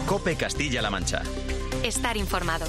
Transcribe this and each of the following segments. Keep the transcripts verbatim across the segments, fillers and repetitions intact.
COPE Castilla-La Mancha. Estar informado.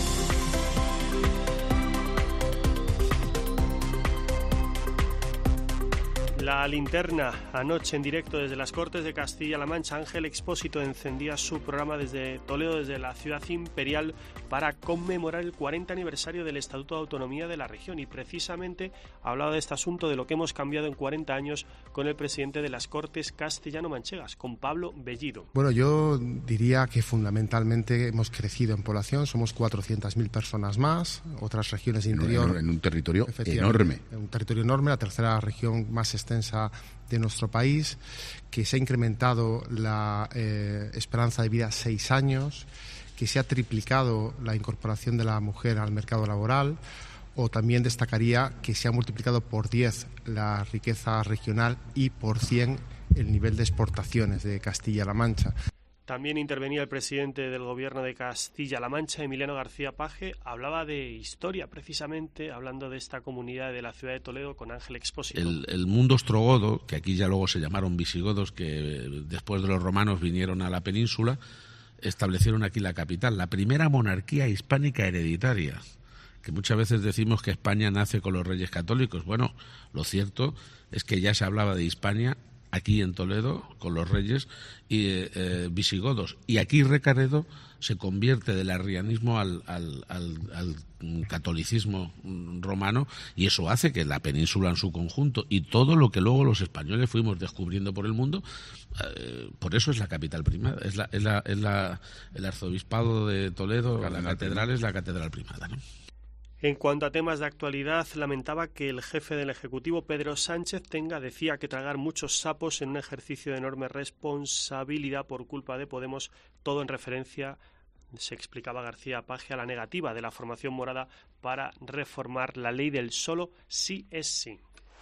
La linterna, anoche en directo desde las Cortes de Castilla-La Mancha. Ángel Expósito encendía su programa desde Toledo, desde la ciudad imperial, para conmemorar el cuarenta aniversario del Estatuto de Autonomía de la región, y precisamente hablaba de este asunto, de lo que hemos cambiado en cuarenta años, con el presidente de las Cortes castellano-manchegas, con Pablo Bellido. Bueno, yo diría que fundamentalmente hemos crecido en población, somos cuatrocientas mil personas más, otras regiones de interior... En un territorio enorme. En un territorio enorme, la tercera región más extensa de nuestro país, que se ha incrementado la eh, esperanza de vida seis años, que se ha triplicado la incorporación de la mujer al mercado laboral, o también destacaría que se ha multiplicado por diez la riqueza regional y por cien el nivel de exportaciones de Castilla-La Mancha. También intervenía el presidente del Gobierno de Castilla-La Mancha, Emiliano García Paje. Hablaba de historia, precisamente, hablando de esta comunidad de la ciudad de Toledo, con Ángel Expósito. El, el mundo ostrogodo, que aquí ya luego se llamaron visigodos, que después de los romanos vinieron a la península, establecieron aquí la capital, la primera monarquía hispánica hereditaria, que muchas veces decimos que España nace con los reyes católicos. Bueno, lo cierto es que ya se hablaba de Hispania aquí en Toledo, con los reyes y eh, eh, visigodos. Y aquí Recaredo se convierte del arrianismo al, al, al, al catolicismo romano, y eso hace que la península en su conjunto y todo lo que luego los españoles fuimos descubriendo por el mundo, eh, por eso es la capital primada, es, la, es, la, es la, el arzobispado de Toledo, la, la catedral es la catedral primada, ¿no? En cuanto a temas de actualidad, lamentaba que el jefe del Ejecutivo, Pedro Sánchez, tenga, decía, que tragar muchos sapos en un ejercicio de enorme responsabilidad por culpa de Podemos, todo en referencia, se explicaba García Paje, a la negativa de la formación morada para reformar la ley del solo sí es sí.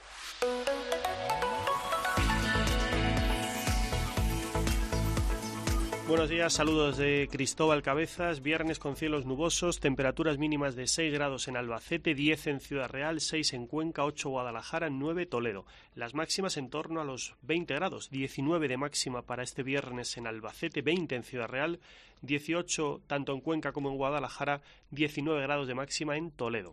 Buenos días, saludos de Cristóbal Cabezas. Viernes con cielos nubosos, temperaturas mínimas de seis grados en Albacete, diez en Ciudad Real, seis en Cuenca, ocho Guadalajara, nueve Toledo. Las máximas en torno a los veinte grados, diecinueve de máxima para este viernes en Albacete, veinte en Ciudad Real, dieciocho tanto en Cuenca como en Guadalajara, diecinueve grados de máxima en Toledo.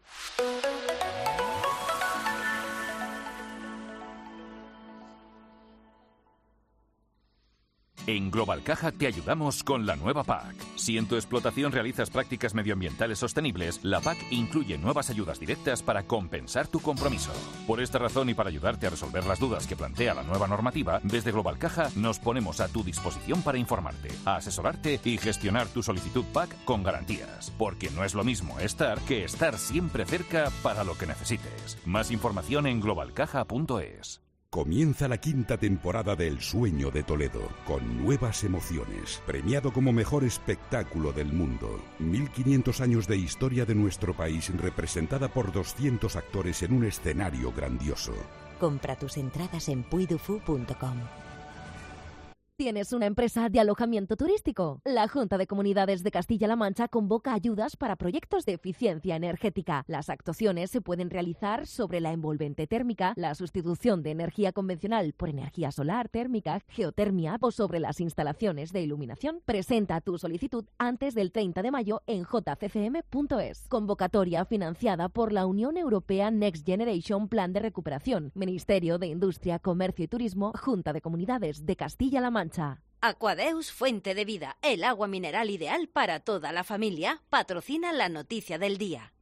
En Global Caja te ayudamos con la nueva P A C. Si en tu explotación realizas prácticas medioambientales sostenibles, la P A C incluye nuevas ayudas directas para compensar tu compromiso. Por esta razón y para ayudarte a resolver las dudas que plantea la nueva normativa, desde Global Caja nos ponemos a tu disposición para informarte, asesorarte y gestionar tu solicitud P A C con garantías. Porque no es lo mismo estar que estar siempre cerca para lo que necesites. Más información en global caja punto es. Comienza la quinta temporada de El Sueño de Toledo, con nuevas emociones, premiado como mejor espectáculo del mundo. mil quinientos años de historia de nuestro país representada por doscientos actores en un escenario grandioso. Compra tus entradas en puy du fu punto com. ¿Tienes una empresa de alojamiento turístico? La Junta de Comunidades de Castilla-La Mancha convoca ayudas para proyectos de eficiencia energética. Las actuaciones se pueden realizar sobre la envolvente térmica, la sustitución de energía convencional por energía solar térmica, geotermia o sobre las instalaciones de iluminación. Presenta tu solicitud antes del treinta de mayo en j c c m punto es. Convocatoria financiada por la Unión Europea Next Generation Plan de Recuperación, Ministerio de Industria, Comercio y Turismo, Junta de Comunidades de Castilla-La Mancha. Aquadeus, fuente de vida, el agua mineral ideal para toda la familia, patrocina la noticia del día.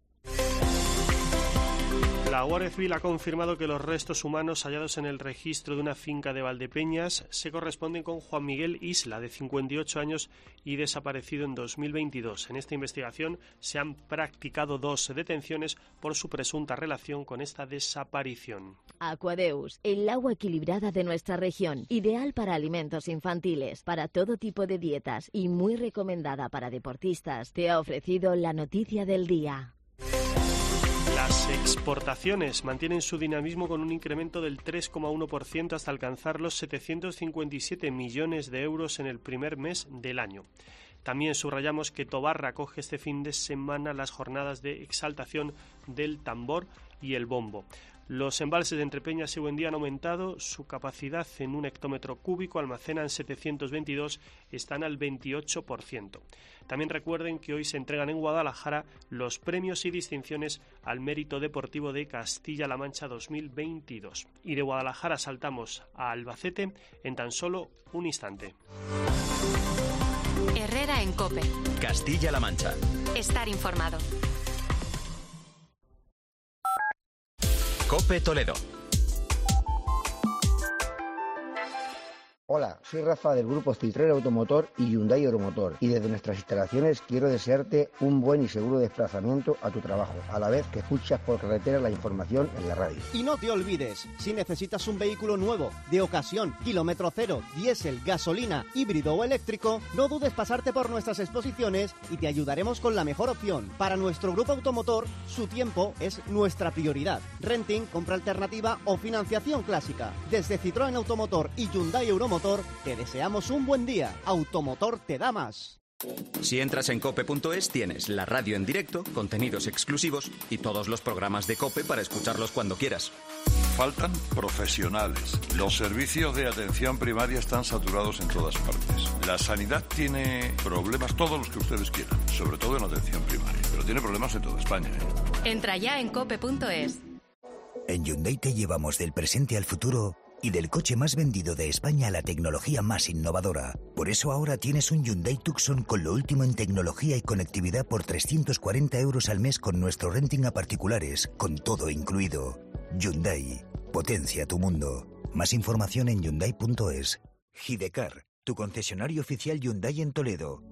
La Guardia Civil ha confirmado que los restos humanos hallados en el registro de una finca de Valdepeñas se corresponden con Juan Miguel Isla, de cincuenta y ocho años y desaparecido en dos mil veintidós. En esta investigación se han practicado dos detenciones por su presunta relación con esta desaparición. Aquadeus, el agua equilibrada de nuestra región, ideal para alimentos infantiles, para todo tipo de dietas y muy recomendada para deportistas, te ha ofrecido la noticia del día. Las exportaciones mantienen su dinamismo con un incremento del tres coma uno por ciento hasta alcanzar los setecientos cincuenta y siete millones de euros en el primer mes del año. También subrayamos que Tobarra acoge este fin de semana las jornadas de exaltación del tambor y el bombo. Los embalses de Entrepeñas y Buendía han aumentado su capacidad en un hectómetro cúbico, almacenan setecientos veintidós, están al veintiocho por ciento. También recuerden que hoy se entregan en Guadalajara los premios y distinciones al mérito deportivo de Castilla-La Mancha dos mil veintidós. Y de Guadalajara saltamos a Albacete en tan solo un instante. Herrera en COPE. Castilla-La Mancha. Estar informado. COPE Toledo. Hola, soy Rafa del grupo Citroën Automotor y Hyundai Euromotor y desde nuestras instalaciones quiero desearte un buen y seguro desplazamiento a tu trabajo, a la vez que escuchas por carretera la información en la radio. Y no te olvides, si necesitas un vehículo nuevo, de ocasión, kilómetro cero, diésel, gasolina, híbrido o eléctrico, no dudes pasarte por nuestras exposiciones y te ayudaremos con la mejor opción. Para nuestro grupo automotor, su tiempo es nuestra prioridad. Renting, compra alternativa o financiación clásica. Desde Citroën Automotor y Hyundai Euromotor te deseamos un buen día. Automotor te da más. Si entras en cope punto es tienes la radio en directo, contenidos exclusivos y todos los programas de COPE para escucharlos cuando quieras. Faltan profesionales. Los servicios de atención primaria están saturados en todas partes. La sanidad tiene problemas, todos los que ustedes quieran, sobre todo en atención primaria, pero tiene problemas en toda España, ¿eh? Entra ya en cope punto es. En Hyundai te llevamos del presente al futuro y del coche más vendido de España a la tecnología más innovadora. Por eso ahora tienes un Hyundai Tucson con lo último en tecnología y conectividad por trescientos cuarenta euros al mes con nuestro renting a particulares, con todo incluido. Hyundai, potencia tu mundo. Más información en hyundai punto es. Gidecar, tu concesionario oficial Hyundai en Toledo.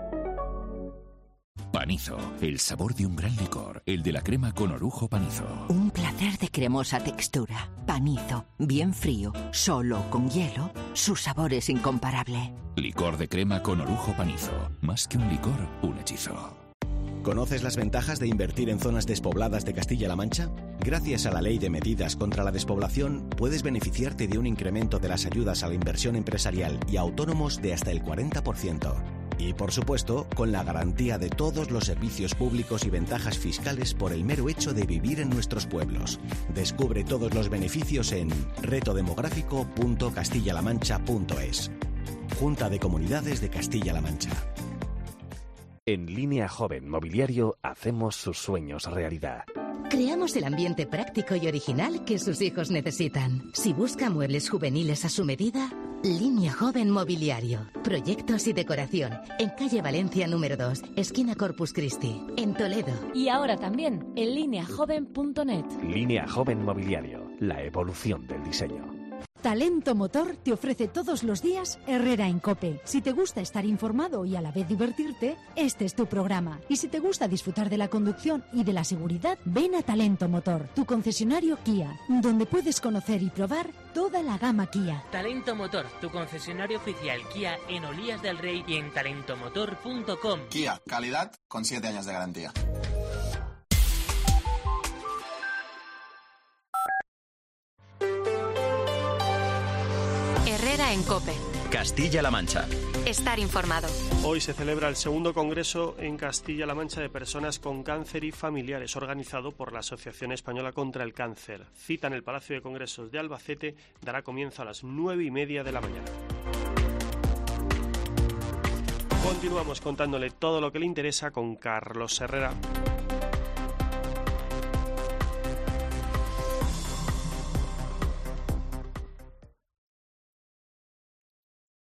Panizo, el sabor de un gran licor, el de la crema con orujo Panizo. Un placer de cremosa textura. Panizo, bien frío, solo con hielo, su sabor es incomparable. Licor de crema con orujo Panizo, más que un licor, un hechizo. ¿Conoces las ventajas de invertir en zonas despobladas de Castilla-La Mancha? Gracias a la Ley de Medidas contra la Despoblación, puedes beneficiarte de un incremento de las ayudas a la inversión empresarial y a autónomos de hasta el cuarenta por ciento. Y, por supuesto, con la garantía de todos los servicios públicos y ventajas fiscales por el mero hecho de vivir en nuestros pueblos. Descubre todos los beneficios en reto demográfico punto castilla la mancha punto es. Junta de Comunidades de Castilla-La Mancha. En Línea Joven Mobiliario hacemos sus sueños realidad. Creamos el ambiente práctico y original que sus hijos necesitan. Si busca muebles juveniles a su medida, Línea Joven Mobiliario. Proyectos y decoración. En calle Valencia número dos, esquina Corpus Christi, en Toledo. Y ahora también en línea joven punto net. Línea Joven Mobiliario. La evolución del diseño. Talento Motor te ofrece todos los días Herrera en COPE. Si te gusta estar informado y a la vez divertirte, este es tu programa. Y si te gusta disfrutar de la conducción y de la seguridad, ven a Talento Motor, tu concesionario Kia, donde puedes conocer y probar toda la gama Kia. Talento Motor, tu concesionario oficial Kia en Olías del Rey y en talento motor punto com. Kia, calidad con siete años de garantía. Herrera en COPE. Castilla-La Mancha. Estar informado. Hoy se celebra el segundo congreso en Castilla-La Mancha de personas con cáncer y familiares, organizado por la Asociación Española contra el Cáncer. Cita en el Palacio de Congresos de Albacete, dará comienzo a las nueve y media de la mañana. Continuamos contándole todo lo que le interesa con Carlos Herrera.